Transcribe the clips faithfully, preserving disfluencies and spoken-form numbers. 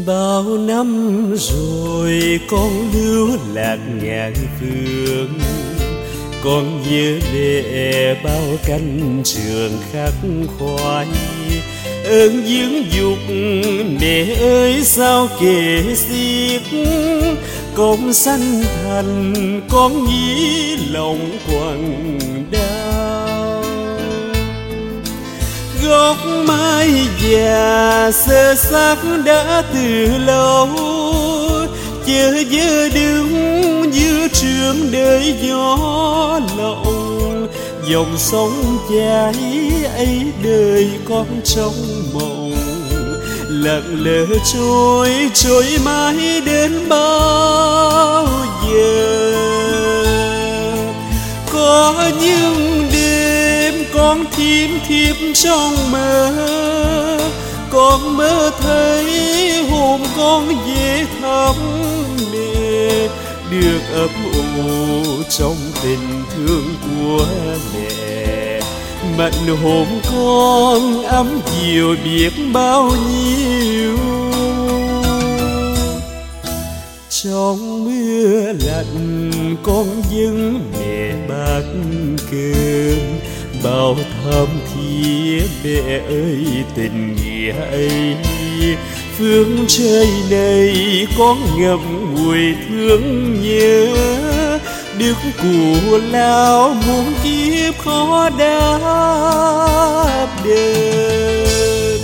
Bao năm rồi con lưu lạc ngàn phương, con nhớ mẹ bao cánh trường khắc khoải. Ơn dưỡng dục mẹ ơi sao kể xiết, con sanh thành con nghĩ lòng quặn đau. Gốc mái già sơ xác đã từ lâu, chờ giờ đứng giữa trường đời gió lộng. Dòng sông chảy ấy đời con trong mộng, lặng lẽ trôi trôi mãi đến bao giờ. Có những đêm con thiêm thiếp trong mơ, con mơ thấy hôm con về thăm mẹ, được ấp ủ trong tình thương của mẹ. Mặn hồn con ấm dịu biết bao nhiêu. Trong mưa lạnh con dâng mẹ bát cơm, bao thắm thiết mẹ ơi tình nghĩa ấy. Phương trời này con ngậm ngùi thương nhớ, đức của lao muôn kiếp khó đáp đền.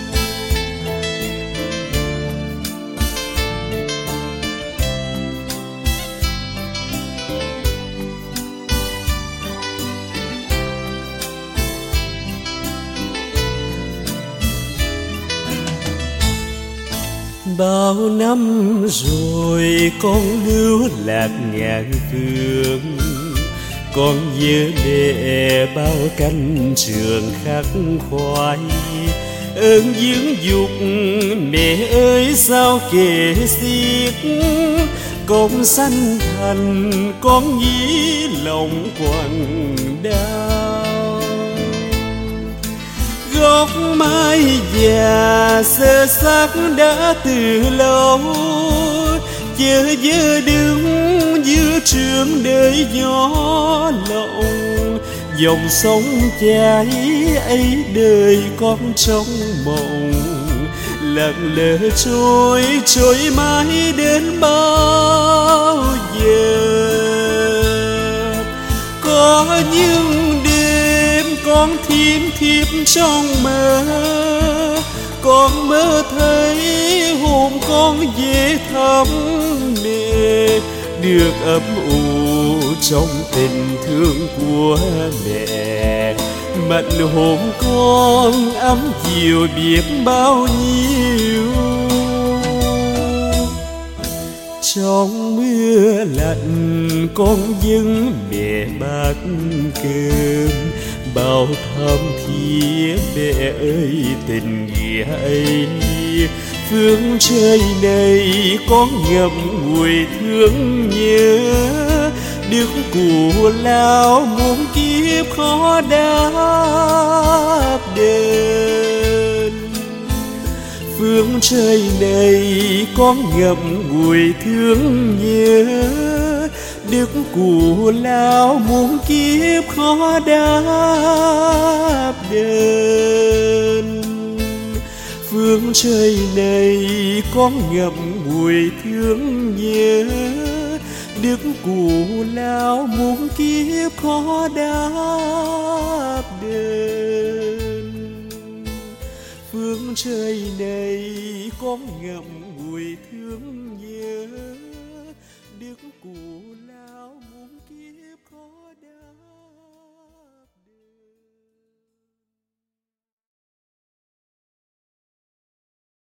Bao năm rồi con lưu lạc ngàn phương, con nhớ mẹ bao cánh trường khắc khoải. Ơn dưỡng dục mẹ ơi sao kể xiết, con sanh thành con nghĩ lòng quặn đau. Gốc mái già sơ xác đã từ lâu, chờ giờ đứng giữa trường đời gió lộng. Dòng sông chảy ấy đời con trong mộng, lặng lẽ trôi trôi mãi đến bao giờ. Có những đêm con thiêm thiếp trong mơ, con mơ thấy hôm con về thăm mẹ, được ấp ủ trong tình thương của mẹ. Mặn hồn con ấm dịu biết bao nhiêu. Trong mưa lạnh con dâng mẹ bát cơm, bao thắm thiết mẹ ơi tình nghĩa ấy. Phương trời này con ngậm ngùi thương nhớ, đức của lao muôn kiếp khó đáp đền. Phương trời này con ngậm ngùi thương nhớ, đức của lao muôn kiếp khó đáp đền. Phương trời này con ngậm ngùi thương nhớ, đức của lao muôn kiếp khó đáp đền. Phương trời này con ngậm ngùi thương